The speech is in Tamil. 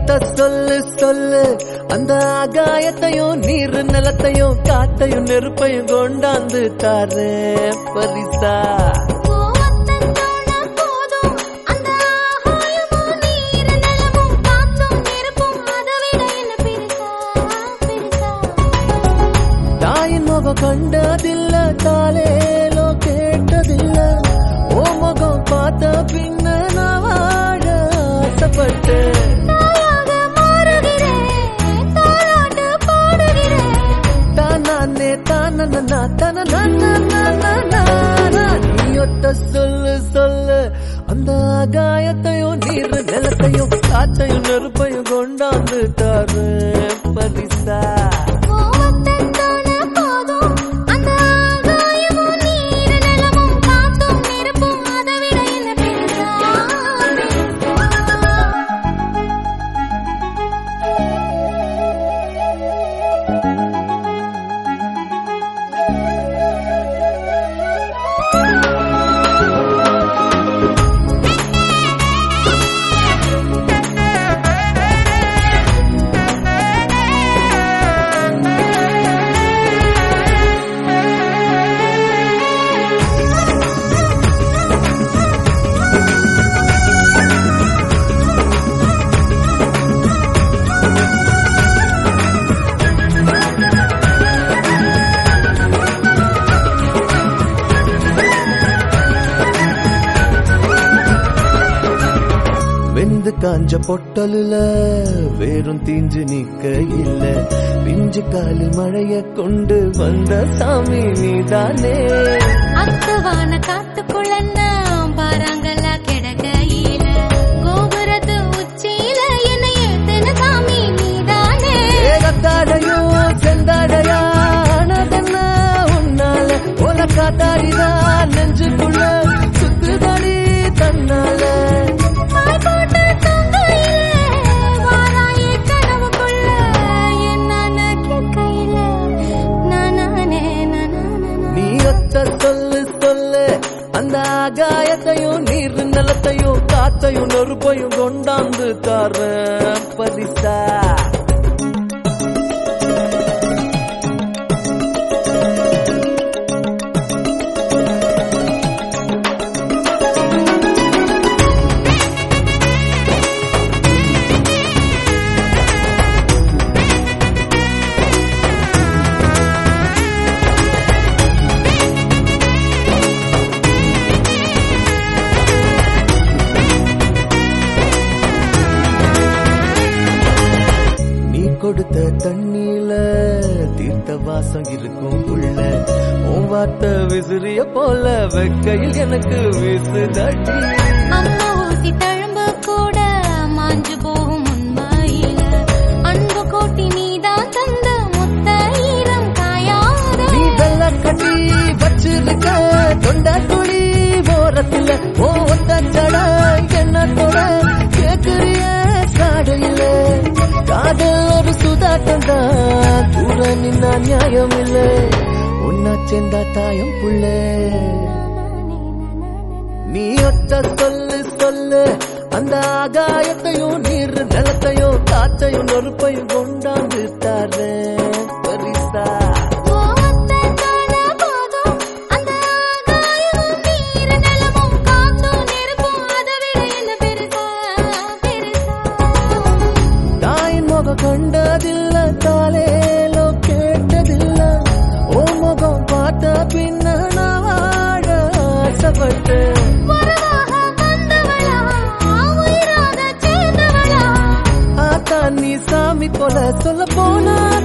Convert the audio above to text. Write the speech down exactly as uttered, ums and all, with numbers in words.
ஒத்த சொல்லு சொல்லு அந்த ஆகாயத்தையும் நீர் நிலத்தையும் காத்தையும் நெருப்பையும் கொண்டாந்து தாரு பரிசா தாயின் முகம் கண்டதில்ல காலேலோ கேட்டதில்ல ஓ முகம் பார்த்த பின்ன நான் வாழ ஆசைப்பட்டேன் நீயொத்த சொல்லு சொல்லு அந்த ஆகாயத்தையும் நீர் நிலத்தையும் காத்தையும் நெருப்பையும் கொண்டாந்து தாரு பரிசா வெந்து காஞ்ச பொட்டலுல வேறும் தீஞ்சு நிக்க இல்ல பிஞ்சு காலில் மழைய கொண்டு வந்த சாமி நீதானே அத்துவான காத்துக்குள்ள பாறாங்கல்ல கிடக்கையில கோபுரத்து உச்சியில என்னை ஏத்தன சாமி நீதானே ஏகத்தாடையும் செந்தாடையா ஆனதென்ன உன்னால ஓல காத்தாடிதான் நெஞ்சுக்குள்ள சுத்துதடி தன்னால சொல்லு சொல்லு அந்த ஆகாயத்தையும் நீர் நிலத்தையும் காத்தையும் நெருப்பையும் கொண்டாந்து தார பரிசா கொடுத்த தண்ணியில தீர்த்த வாசம் இருக்கும் உள்ள உன் வார்த்தை விசிறிய போல வெக்கையில் எனக்கு வீசுதடி அம்மா ஊசி தழும்பு கூட மாஞ்சு போகும் உண்மையில அன்பு கோட்டி நீதான் தந்த முத்த ஈரம் காயாத நீ வெள்ள கட்டி வச்சிருக்க தொண்ட துளி ஓரத்துல ஓ ஒத்த ஜட என்னத்தோட கேக்குறிய சாடையில காதல் ஒரு சுதாட்டம் தான் தூர நின்னா நியாயம் இல்ல ஒன்னா சேர்ந்தா தாயம் புள்ள நீ ஒத்த சொல்லு சொல்லு அந்த ஆகாயத்தையும் நீர் நிலத்தையும் காத்தையும் நெருப்பையும் கொண்டாந்து தாரு பரிசா கண்டதில்ல காலேலோ கேட்டதில்ல ஓ முகம் பார்த்த பின்ன நான் வாழ ஆசைப்பட்டேன் ஆத்தா நீ சாமி போல சொல்ல போனா